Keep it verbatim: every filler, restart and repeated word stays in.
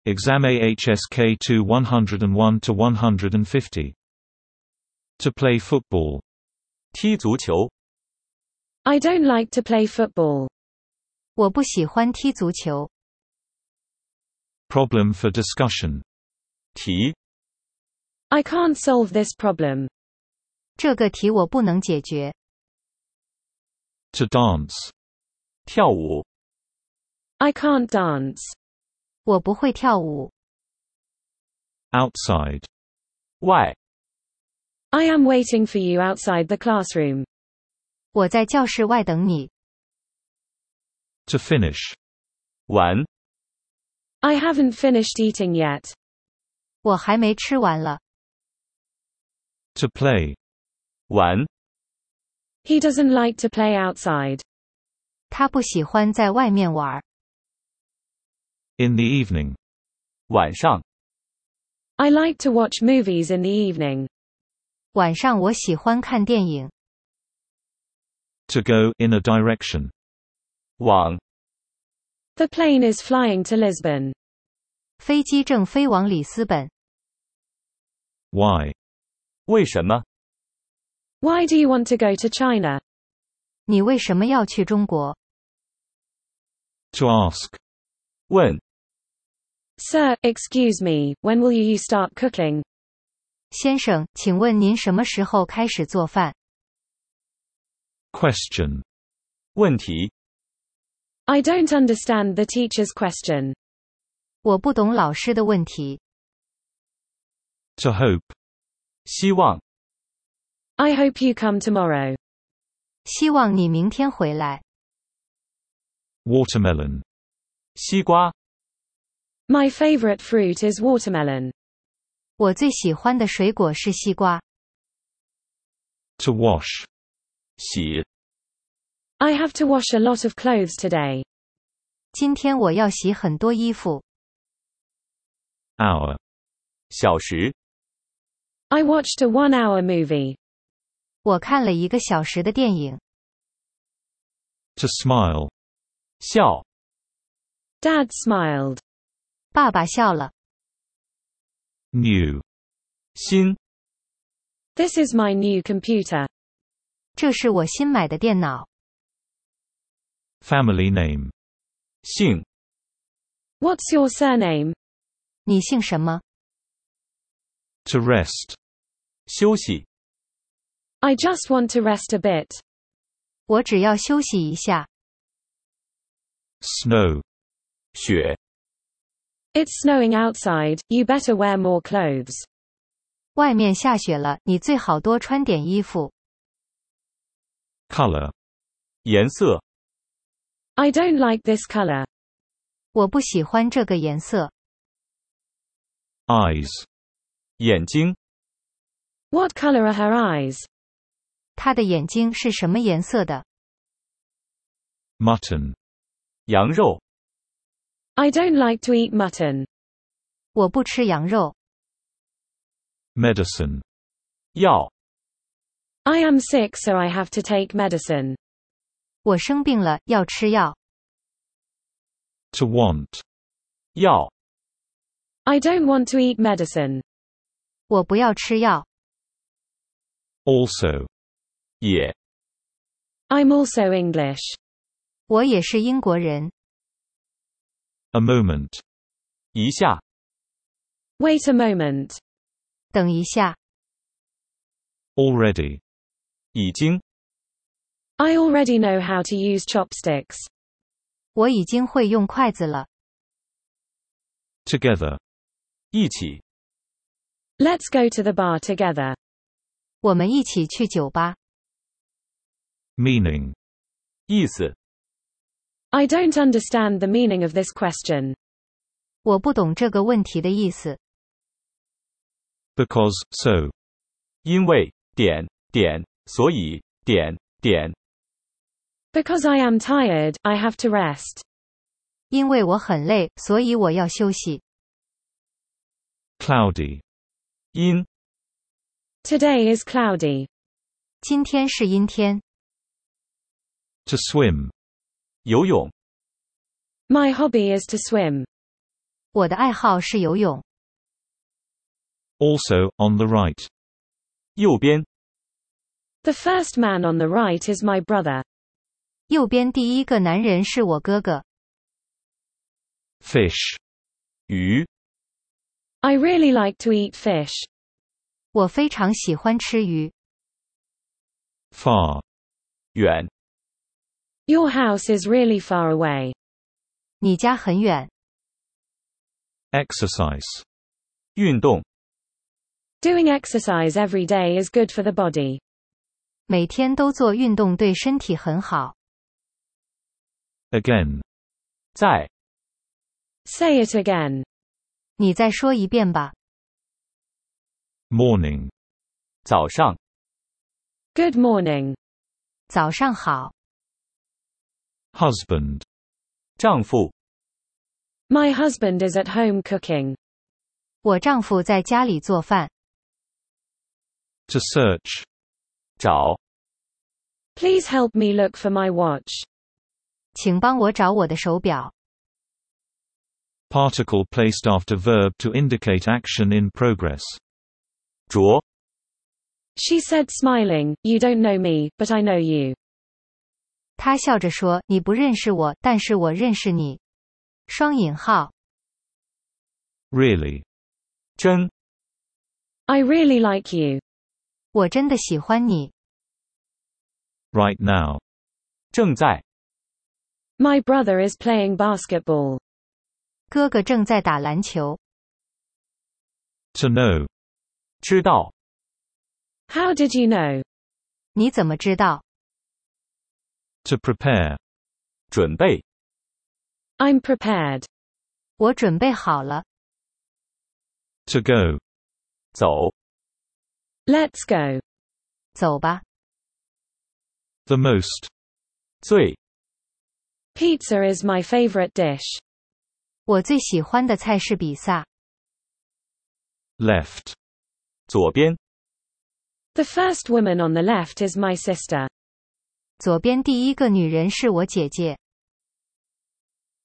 Exam A H S K two one oh one to one fifty. To play football. 踢足球。 I don't like to play football. 我不喜欢踢足球。 Problem for discussion. 题。 I can't solve this problem. 这个题我不能解决。 To dance. 跳舞。 I can't dance. 我不会跳舞。 Outside. 外。 I am waiting for you outside the classroom. 我在教室外等你。 To finish. 完。 I haven't finished eating yet. 我还没吃完了。 To play. 玩。 He doesn't like to play outside. 他不喜欢在外面玩。 In the evening. 晚上。 I like to watch movies in the evening. 晚上我喜欢看电影。 To go in a direction. 往。 The plane is flying to Lisbon. 飞机正飞往里斯本。 Why? 为什么？ Why do you want to go to China? 你为什么要去中国？ To ask. 问。 Sir, excuse me, when will you start cooking? 先生，请问您什么时候开始做饭？ Question. 问题。 I don't understand the teacher's question. 我不懂老师的问题。 To hope. 希望。 I hope you come tomorrow. 希望你明天回来。 Watermelon. 西瓜。 My favorite fruit is watermelon. 我最喜欢的水果是西瓜。 To wash. 洗。 I have to wash a lot of clothes today. 今天我要洗很多衣服。 Hour. 小时。 I watched a one-hour movie. 我看了一个小时的电影。 To smile. 笑。 Dad smiled. 爸爸笑了。 New. 新。 This is my new computer. 这是我新买的电脑。 Family name. 姓。 What's your surname? 你姓什么？ To rest. 休息。 I just want to rest a bit. 我只要休息一下。 Snow. 雪。 It's snowing outside, you better wear more clothes. 外面下雪了，你最好多穿点衣服。 Color. 颜色。 I don't like this color. 我不喜欢这个颜色。 Eyes. 眼睛。 What color are her eyes? 他的眼睛是什么颜色的？ Mutton. 羊肉。 I don't like to eat mutton. 我不吃羊肉。 Medicine. 药。 I am sick, so I have to take medicine. 我生病了，要吃药。 To want. 药。 I don't want to eat medicine. 我不要吃药。 Also. 也。 I'm also English. 我也是英国人。 A moment. 一下。 Wait a moment. 等一下。 Already. 已经。 I already know how to use chopsticks. 我已经会用筷子了。 Together. 一起。 Let's go to the bar together. 我们一起去酒吧。 Meaning. 意思。 I don't understand the meaning of this question. 我不懂这个问题的意思。 Because, so. 因为，点，点，所以，点，点。 Because I am tired, I have to rest. 因为我很累，所以我要休息。 Cloudy. 阴。 Today is cloudy. 今天是阴天。 To swim. 游泳。 My hobby is to swim. 我的爱好是游泳。 Also, on the right. 右边 The first man on the right is my brother. 右边第一个男人是我哥哥。 Fish. 鱼 I really like to eat fish. 我非常喜欢吃鱼。 Far. 远 Your house is really far away. 你家很远。 Exercise. 运动 Doing exercise every day is good for the body. 每天都做运动对身体很好。 Again. 在 Say it again. 你再说一遍吧。 Morning. 早上 Good morning. 早上好。 Husband. 丈夫 My husband is at home cooking. 我丈夫在家里做饭。 To search. 找 Please help me look for my watch. 请帮我找我的手表。 Particle placed after verb to indicate action in progress. 着 She said smiling, You don't know me, but I know you. 他笑着说，你不认识我，但是我认识你。双引号。 Really. 真 I really like you. 我真的喜欢你。 Right now. 正在 My brother is playing basketball. 哥哥正在打篮球。 To know. 知道 How did you know? 你怎么知道？ To prepare. 准备 I'm prepared. 我准备好了。 To go. 走 Let's go. 走吧。 The most. 最 Pizza is my favorite dish. 我最喜欢的菜是比萨。 Left. 左边 The first woman on the left is my sister. 左边第一个女人是我姐姐。